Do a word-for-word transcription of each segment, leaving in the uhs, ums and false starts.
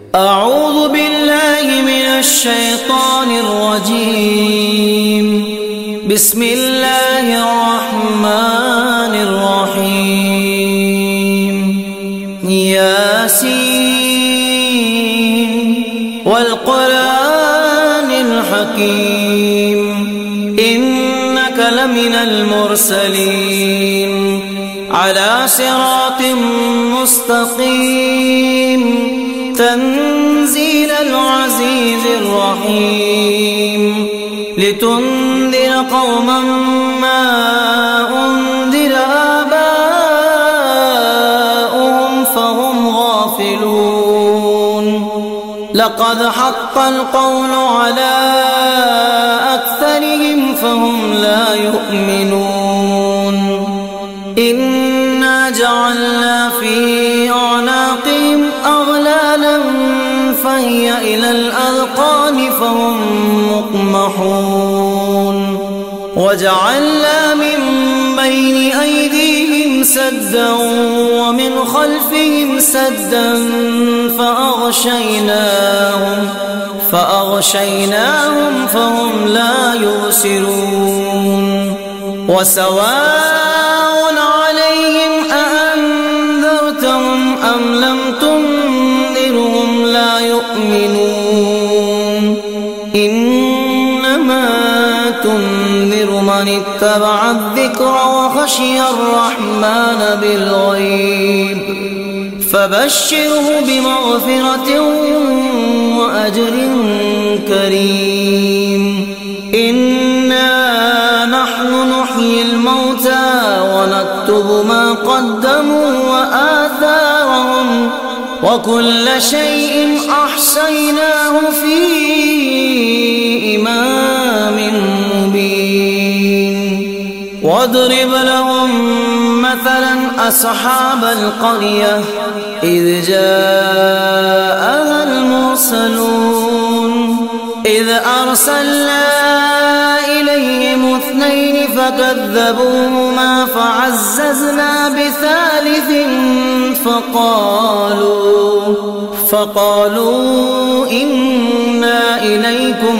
أعوذ بالله من الشيطان الرجيم. بسم الله الرحمن الرحيم. ياسين والقرآن الحكيم إنك لمن المرسلين على صراط مستقيم تنزيل العزيز الرحيم لتنذر قوما ما أنذر آباؤهم فهم غافلون. لقد حق القول على أكثرهم فهم لا يؤمنون. إنا جعلنا في أعناقهم أغلالا فهي إلى الأذقان فهم مقمحون. وجعلنا من بين أيديهم سدا ومن خلفهم سدا فأغشيناهم فأغشيناهم فهم لا يبصرون. وسواء عليهم أأنذرتهم أم لم تنذرهم لا يؤمنون. إنما تنذر من اتبع الذكر وخشي الرحمن بالغيب فبشره بمغفرة وأجر كريم. إنا نحن نحيي الموتى ونكتب ما قدموا وآثارهم وكل شيء أحصيناه في إمام مبين. واضرب لهم مثلا أصحاب القرية إذ جاءها المرسلون إذ أرسلنا إليهم اثنين فكذبوهما فعززنا بثالث فقالوا فقالوا إنا إليكم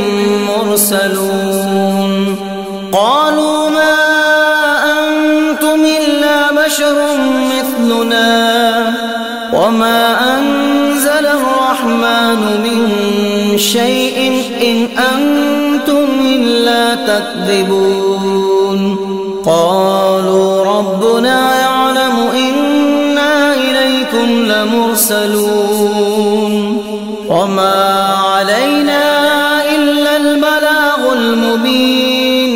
مرسلون. قالوا ما أنتم إلا بشر مثلنا وما أنزل الرحمن من شيء إن أنتم إلا تكذبون. قالوا ربنا يعلم إنا إليكم لمرسلون وما علينا إلا البلاغ المبين.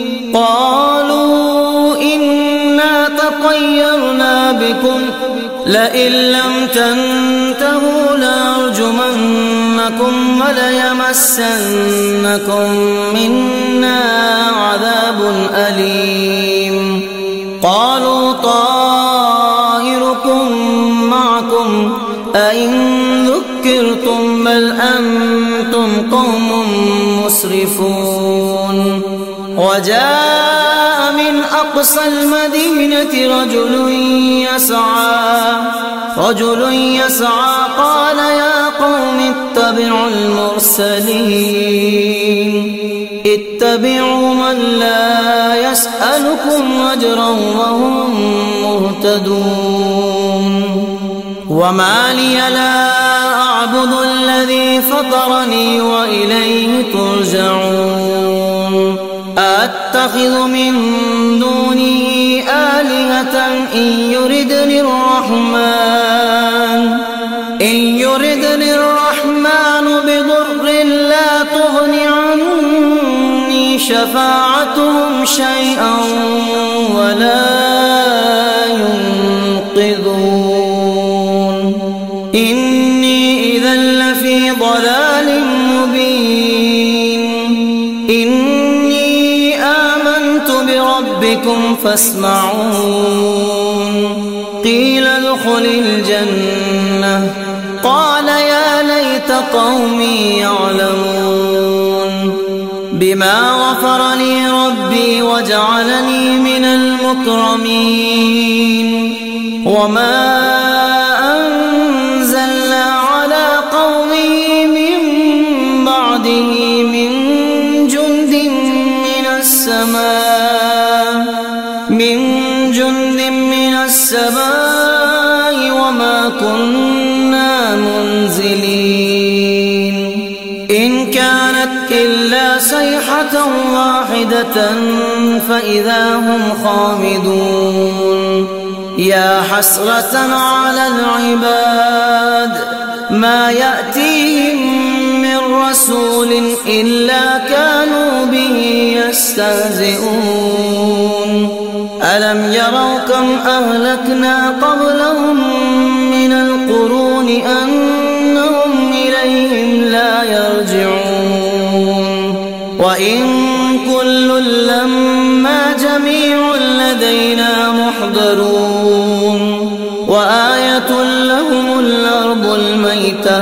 قالوا إنا تطيرنا بكم لئن لم تنتهوا لأرجمنكم وليمسنكم منا عذاب أليم. قالوا طائركم معكم أئن ذكرتم بل أنتم قوم مسرفون. وجاء من أقصى المدينة رجل يسعى رجل يسعى قال يا قوم اتبعوا المرسلين اتبعوا من لا يسألكم أجرا وهم مهتدون. وما لي لا أعبد الذي فطرني وإليه ترجعون. أتخذ من دونه آلهة إن يردني الرحمن إن يردني الرحمن بضر لا تغن عني شفاعتهم شيئا ولا ينقذون. إني إذا لفي ضلال مبين. إني آمنت بربكم فاسمعون. قيل ادخل الجنة قال يا ليت قومي يعلمون. بما غفر لي ربي وجعلني من المكرمين. وما أنزلنا على قوم كانت إلا صيحة واحدة فإذا هم خامدون يا حسرة على العباد ما يأتيهم من رسول إلا كانوا به يستهزئون ألم يروا كم أهلكنا قبلهم من القرون أنهم إليهم لا يرجعون وإن كل لما جميع لدينا محضرون وآية لهم الأرض الميتة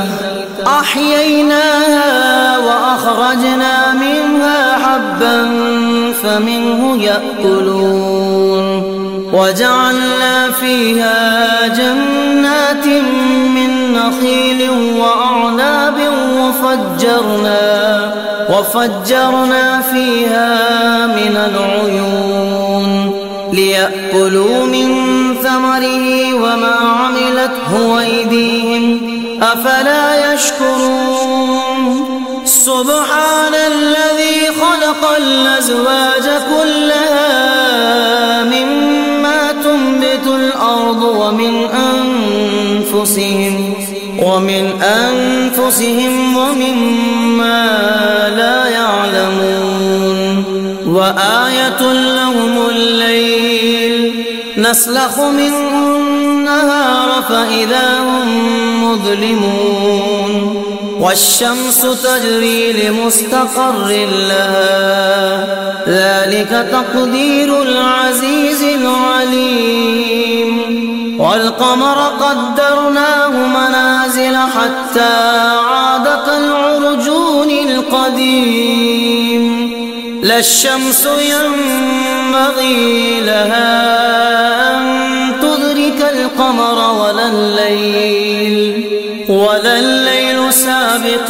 أحييناها وأخرجنا منها حبا فمنه يأكلون وجعلنا فيها جنات من نخيل وأعناب وفجرنا وفجرنا فيها من العيون ليأكلوا من ثمره وما عملته أيديهم أفلا يشكرون سبحان الذي خلق الأزواج كلها مما تنبت الأرض ومن أنفسهم ومن أنفسهم ومما لا يعلمون وآية لهم الليل نسلخ منه النهار فإذا هم مظلمون والشمس تجري لمستقر لها ذلك تقدير العزيز العليم والقمر قدرناه منازل حتى عاد كالعرجون القديم لا الشمس ينبغي لها أن تدرك القمر ولا الليل ولا الليل سابق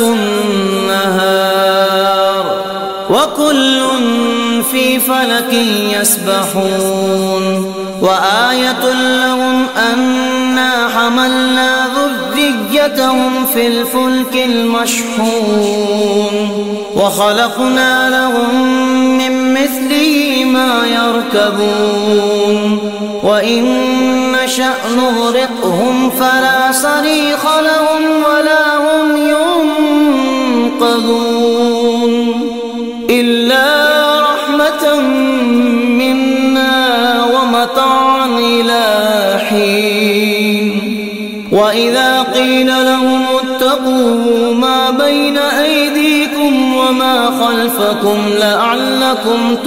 النهار وكل في فلك يسبحون وآية لهم أنا حملنا ذريتهم في الفلك المشحون وخلقنا لهم من مثله ما يركبون وإن نشأ نغرقهم فلا صريخ لهم ولا هم ينقذون إلا رحمة منا ومتاعا إلى حين وإذا قيل لهم اتقوا ما بين أيديكم وما خلفكم لعلكم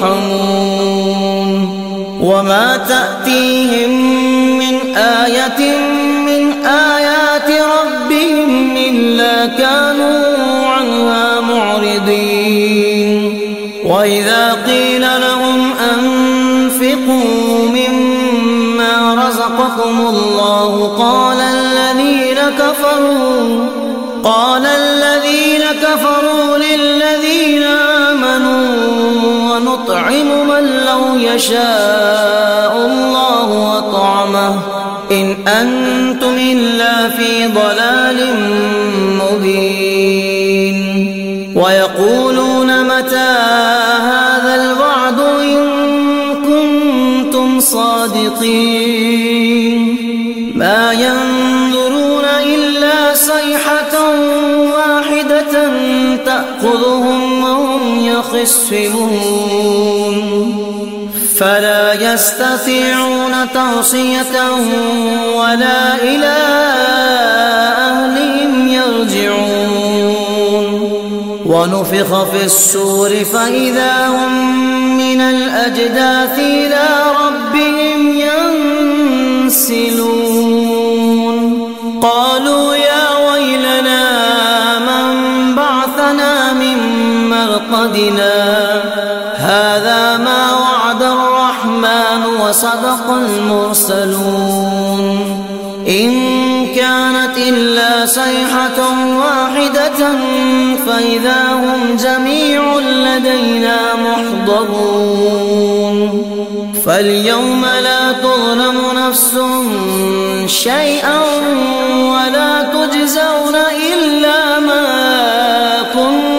ترحمون وما تأتيهم من آية من آيات ربهم إلا كانوا عنها معرضين وإذا قيل لهم أنفقوا مما رزقكم الله قال الذين كفروا قال الذين كفروا للذين آمنوا ونطعم من لو يشاء الله أطعمه إن أنتم إلا في ضلال مبين ويقولون متى هذا الوعد إن كنتم صادقين ما ينظرون إلا صيحة واحدة تأخذهم وهم يخصمون فلا يستطيعون توصية ولا إلى أهلهم يرجعون ونفخ في الصور فإذا هم من الأجداث إلى ربهم ينسلون قالوا يا ويلنا من بعثنا من مرقدنا هذا ما وعد الرحمن وصدق المرسلون إن كانت إلا صيحة واحدة فإذا هم جميع لدينا محضرون فاليوم لا تظلم نفس شيئا ولا تجزون إلا ما كنتم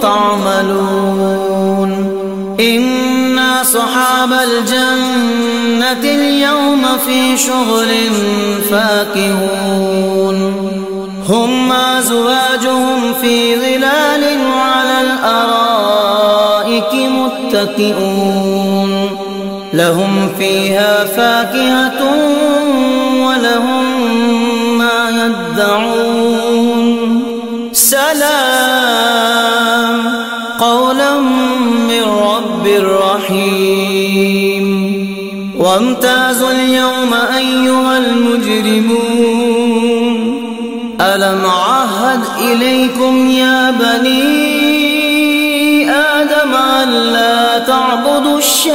تعملون إن أصحاب الجنة اليوم في شغل فاكهون هم أزواجهم في ظلال على الأرائك متكئون لهم فيها فاكهة ولهم ما يدعون سلام قولا من رب رحيم وامتازوا اليوم أيها المجرمون ألم أعهد إليكم يا بني آدم ألا تعبدوا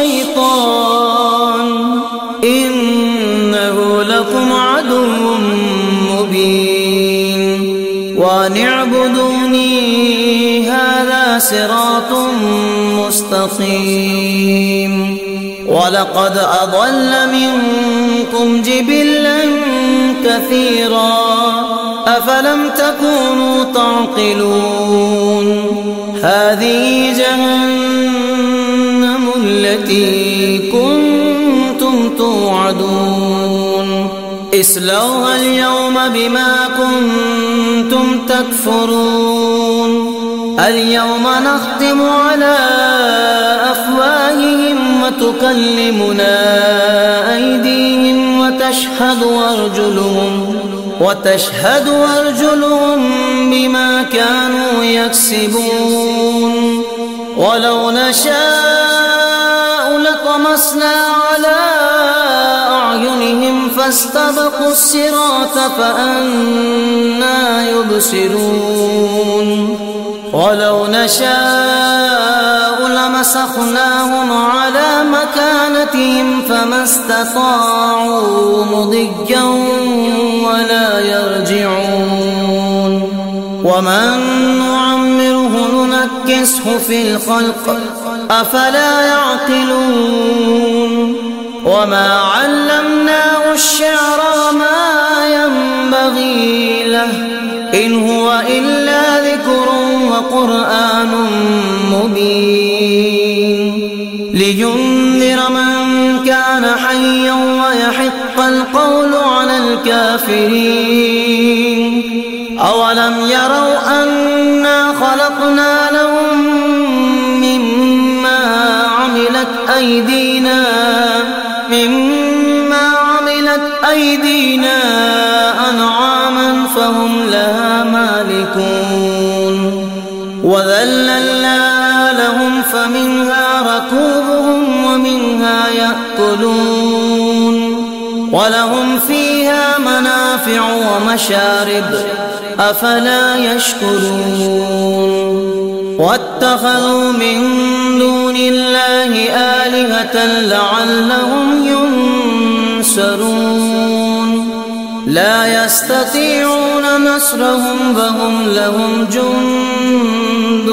الشيطان إنه لكم عدو مبين وأن اعبدوني هذا صراط مستقيم ولقد أضل منكم جبلا كثيرا أفلم تكونوا تعقلون هذه جهنم التي كنتم توعدون اصلوها اليوم بما كنتم تكفرون اليوم نختم على أفواههم وتكلمنا أيديهم وتشهد أرجلهم وتشهد أرجلهم بما كانوا يكسبون ولو نشاء لطمسنا على أعينهم فاستبقوا الصراط فأنى يبصرون ولو نشاء لمسخناهم على مكانتهم فما استطاعوا مضيا ولا يرجعون ومن نعمره ننكسه في الخلق أفلا يعقلون وما علمناه الشعر وما ينبغي له إن هو إلا ذكر وقرآن مبين لينذر من كان حيا ويحق القول على الكافرين أولم يروا أنا خلقنا لهم مما عملت أيدينا مما عملت أيدينا أنعاما فهم لها مالكون وذللنا لهم فمنها ركوبهم ومنها يأكلون ولهم فيها منافع ومشارب أفلا يشكرون واتخذوا من دون الله آلهة لعلهم ينصرون لا يستطيعون نصرهم فهم لهم جند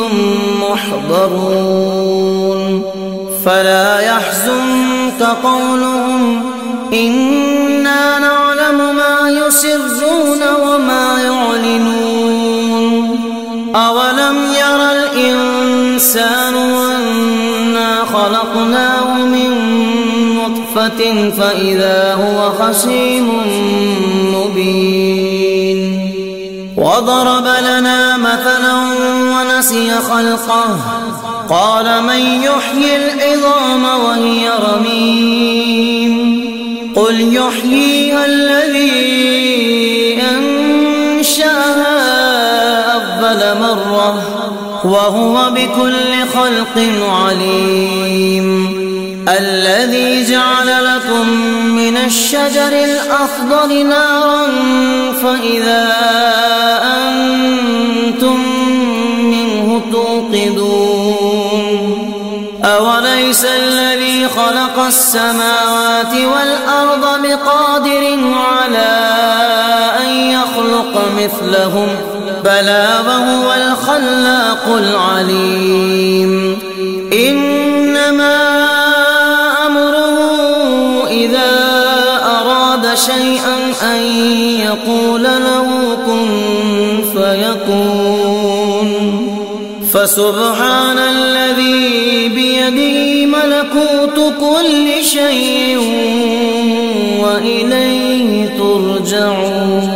محضرون فلا يحزنك قولهم إنا نعلم ما يسرون وما يعلنون أولم ير الإنسان أنا خلقناه من نطفة فإذا هو خصيم مبين وضرب لنا مثلا ونسي خلقه قال من يحيي العظام وهي رميم قل يحييها الذي أنشأها أول مرة وهو بكل خلق عليم الذي جعل لكم من الشجر الأخضر نارا فإذا أنتم منه توقدون أوليس الذي خلق السماوات والأرض بقادر على أن يخلق مثلهم بلى وهو الخلاق العليم إنما أمره إذا أراد شيئا أن يقول له كن فيكون فسبحان الذي بيده ملكوت كل شيء وإليه ترجعون.